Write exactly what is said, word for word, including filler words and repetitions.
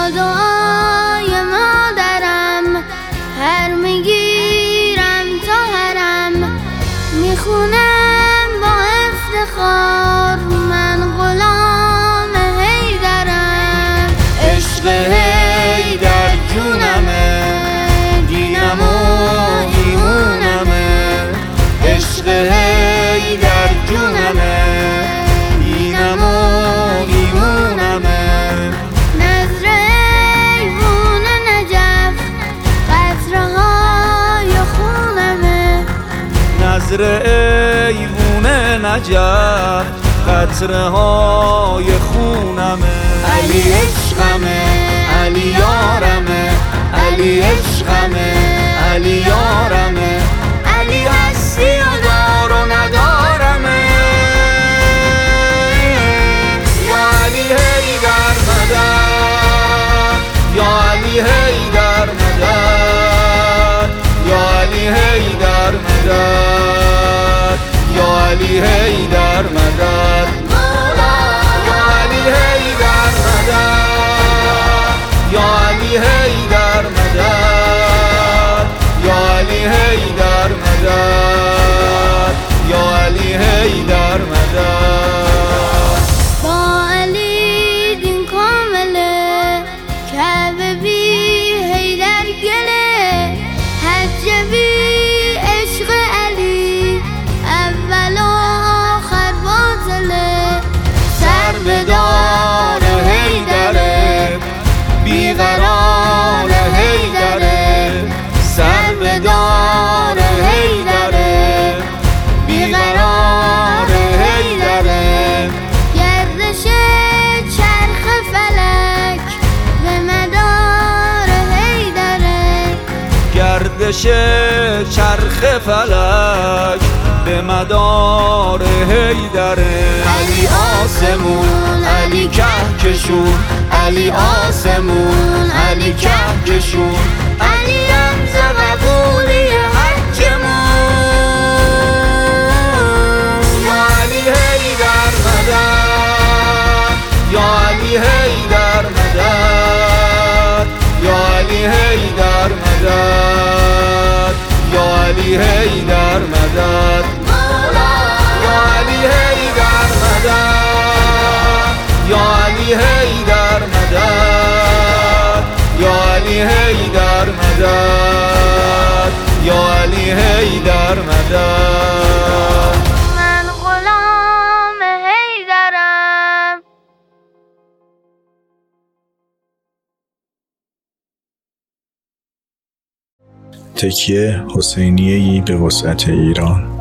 با دعای مادرم هر میگیرم تا هرم میخونم با افتخار من غلام حیدرم. عشق حیدر جونمه، دینم و ایمونمه. عشق حیدر جونمه، دینم و ایمونمه. نظر ایوون نجف قطره های خونمه. نظر ایوون نجف قطره های خونمه. علی عشقمه، علی یارمه، علی عشقمه، علی یارمه. علی هستی و دار و ندارمه. یا علی حیدر مدد، یا علی حیدر مدد، یا علی حیدر مدد، یا علی حیدر مدد. مولا یا علی حیدر مدد، یا علی حیدر مدد، یا علی حیدر مدد، یا علی حیدر مدد. با علی دین کامله کعبه بی حیدر گله. حج بی عشق علی اول و آخر باطله. سر به دار حیدره، بیقرار حیدره. سر به دار حیدره، بیقرار حیدره. گردش چرخ فلک به مدار حیدره. گردش چرخ فلک به مدار حیدره. علی آسمون، علی کهکشون، علی آسمون، علی کهکشون. علی رمز قبولی حجمون. یا علی حیدر مدد، یا علی حیدر مدد، یا علی حیدر مدد، یا علی حیدر مدد. مولا یا علی حیدر مدد، یا علی حیدر مدد، یا علی حیدر مدد، یا علی حیدر مدد. من غلام حیدرم. تکیه حسینیه‌ای به وسعت ایران.